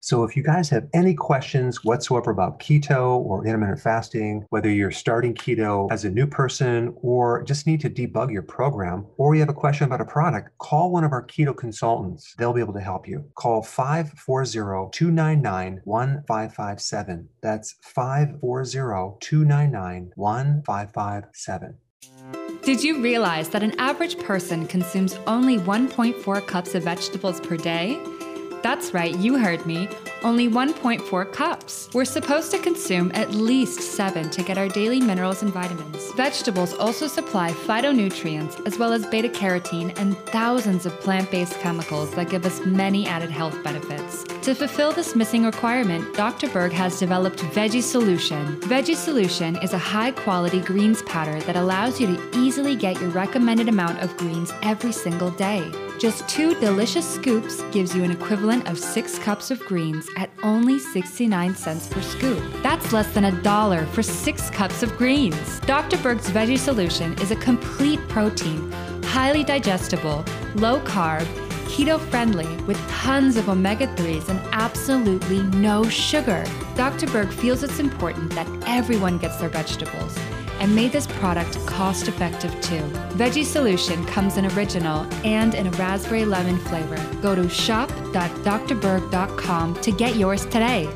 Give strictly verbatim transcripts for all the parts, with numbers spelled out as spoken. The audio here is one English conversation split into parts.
So if you guys have any questions whatsoever about keto or intermittent fasting, whether you're starting keto as a new person or just need to debug your program, or you have a question about a product, call one of our keto consultants. They'll be able to help you. Call five four zero, two nine nine, one five five seven. That's five four zero, two nine nine, one five five seven. Did you realize that an average person consumes only one point four cups of vegetables per day? That's right, you heard me. Only one point four cups. We're supposed to consume at least seven to get our daily minerals and vitamins. Vegetables also supply phytonutrients as well as beta-carotene and thousands of plant-based chemicals that give us many added health benefits. To fulfill this missing requirement, Doctor Berg has developed Veggie Solution. Veggie Solution is a high-quality greens powder that allows you to easily get your recommended amount of greens every single day. Just two delicious scoops gives you an equivalent of six cups of greens at only sixty-nine cents per scoop. That's less than a dollar for six cups of greens. Doctor Berg's Veggie Solution is a complete protein, highly digestible, low-carb, keto-friendly with tons of omega threes and absolutely no sugar. Doctor Berg feels it's important that everyone gets their vegetables and made this product cost-effective too. Veggie Solution comes in original and in a raspberry lemon flavor. Go to shop dot dr berg dot com to get yours today.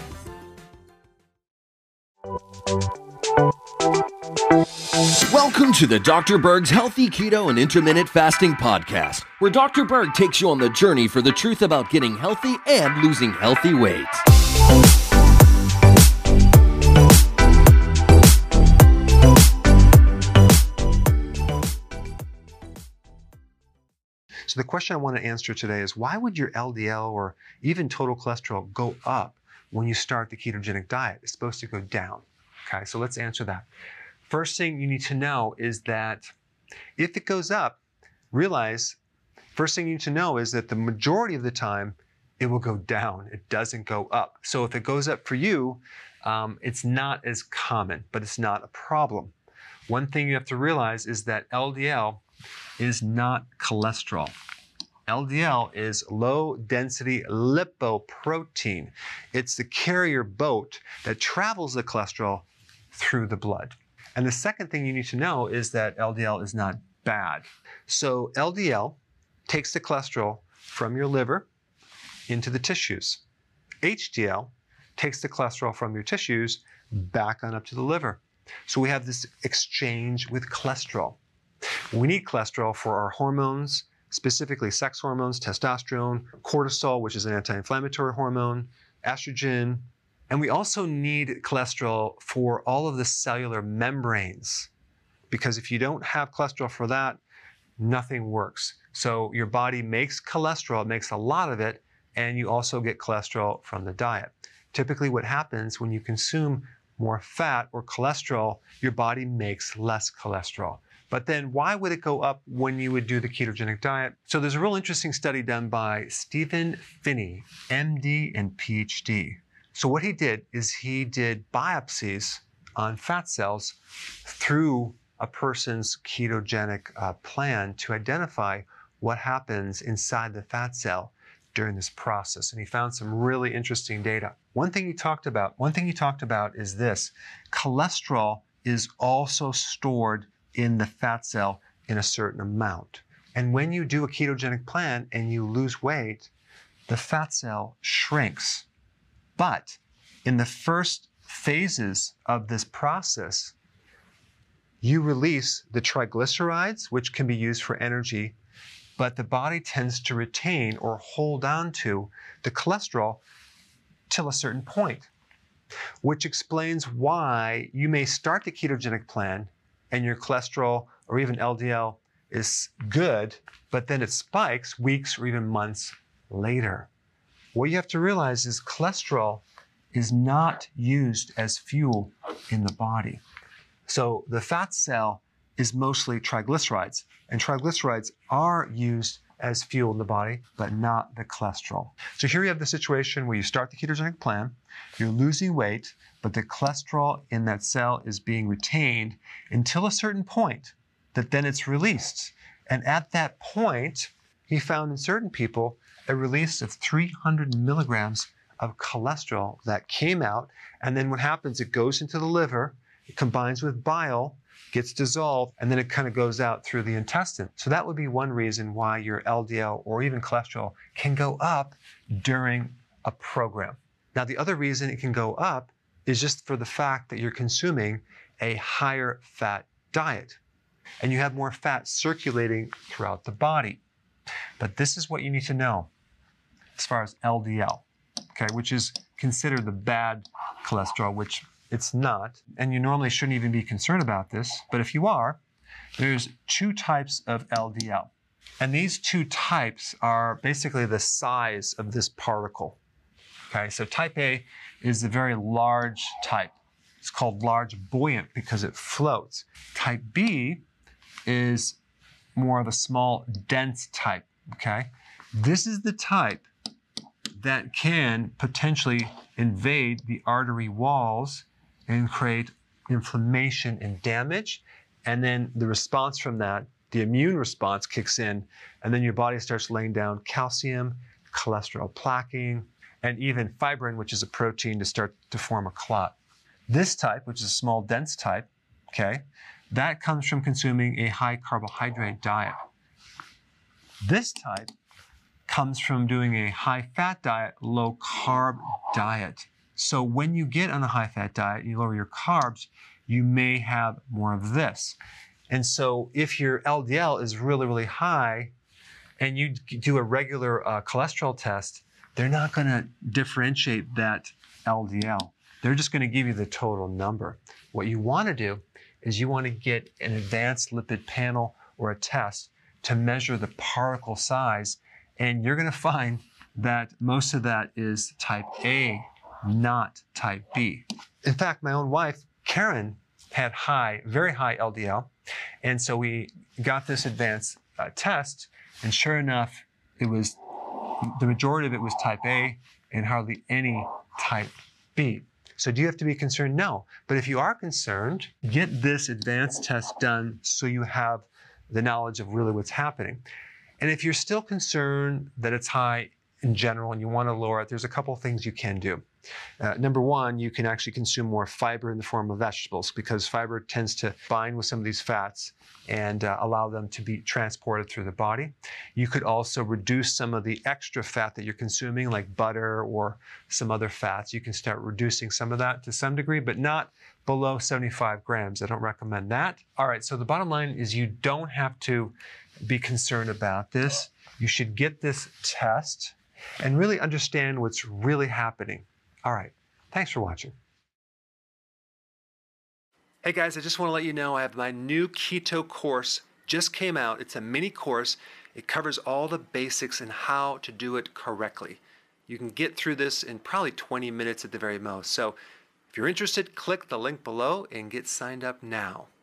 Welcome to the Doctor Berg's Healthy Keto and Intermittent Fasting Podcast, where Doctor Berg takes you on the journey for the truth about getting healthy and losing healthy weight. So the question I want to answer today is, why would your L D L or even total cholesterol go up when you start the ketogenic diet? It's supposed to go down. Okay, so let's answer that. First thing you need to know is that if it goes up, realize, first thing you need to know is that the majority of the time it will go down. It doesn't go up. So if it goes up for you, um, it's not as common, but it's not a problem. One thing you have to realize is that L D L is not cholesterol. L D L is low density lipoprotein. It's the carrier boat that travels the cholesterol through the blood. And the second thing you need to know is that L D L is not bad. So L D L takes the cholesterol from your liver into the tissues. H D L takes the cholesterol from your tissues back on up to the liver. So we have this exchange with cholesterol. We need cholesterol for our hormones, specifically sex hormones, testosterone, cortisol, which is an anti-inflammatory hormone, estrogen, and we also need cholesterol for all of the cellular membranes, because if you don't have cholesterol for that, nothing works. So your body makes cholesterol, it makes a lot of it, and you also get cholesterol from the diet. Typically what happens when you consume more fat or cholesterol, your body makes less cholesterol. But then why would it go up when you would do the ketogenic diet? So there's a real interesting study done by Stephen Phinney, M D and P H D. So what he did is he did biopsies on fat cells through a person's ketogenic uh, plan to identify what happens inside the fat cell during this process. And he found some really interesting data. One thing he talked about, one thing he talked about is this: cholesterol is also stored in the fat cell in a certain amount. And when you do a ketogenic plan and you lose weight, the fat cell shrinks. But in the first phases of this process, you release the triglycerides, which can be used for energy, but the body tends to retain or hold on to the cholesterol till a certain point, which explains why you may start the ketogenic plan and your cholesterol or even L D L is good, but then it spikes weeks or even months later. What you have to realize is cholesterol is not used as fuel in the body. So the fat cell is mostly triglycerides, and triglycerides are used as fuel in the body, but not the cholesterol. So here you have the situation where you start the ketogenic plan, you're losing weight, but the cholesterol in that cell is being retained until a certain point that then it's released. And at that point, he found in certain people a release of three hundred milligrams of cholesterol that came out. And then what happens, it goes into the liver, it combines with bile, gets dissolved, and then it kind of goes out through the intestine. So that would be one reason why your L D L or even cholesterol can go up during a program. Now, the other reason it can go up is just for the fact that you're consuming a higher fat diet and you have more fat circulating throughout the body. But this is what you need to know as far as L D L, okay, which is considered the bad cholesterol, which it's not, and you normally shouldn't even be concerned about this, but if you are, there's two types of L D L. And these two types are basically the size of this particle. Okay, so type A is a very large type. It's called large buoyant because it floats. Type B is more of a small, dense type, okay? This is the type that can potentially invade the artery walls and create inflammation and damage. And then the response from that, the immune response kicks in, and then your body starts laying down calcium, cholesterol plaquing, and even fibrin, which is a protein, to start to form a clot. This type, which is a small, dense type, okay, that comes from consuming a high carbohydrate diet. This type comes from doing a high fat diet, low carb diet. So when you get on a high fat diet, you lower your carbs, you may have more of this. And so if your L D L is really, really high and you do a regular uh, cholesterol test, they're not going to differentiate that L D L. They're just going to give you the total number. What you want to do is you want to get an advanced lipid panel or a test to measure the particle size, and you're going to find that most of that is type A, not type B. In fact, my own wife, Karen, had high, very high L D L, and so we got this advanced uh, test, and sure enough, it was, the majority of it was type A and hardly any type B. So do you have to be concerned? No. But if you are concerned, get this advanced test done so you have the knowledge of really what's happening. And if you're still concerned that it's high in general and you want to lower it, there's a couple of things you can do. Uh, number one, you can actually consume more fiber in the form of vegetables because fiber tends to bind with some of these fats and uh, allow them to be transported through the body. You could also reduce some of the extra fat that you're consuming, like butter or some other fats. You can start reducing some of that to some degree, but not below seventy-five grams. I don't recommend that. All right, so the bottom line is you don't have to be concerned about this. You should get this test and really understand what's really happening. All right, thanks for watching. Hey guys, I just want to let you know I have my new keto course just came out. It's a mini course. It covers all the basics and how to do it correctly. You can get through this in probably twenty minutes at the very most. So if you're interested, click the link below and get signed up now.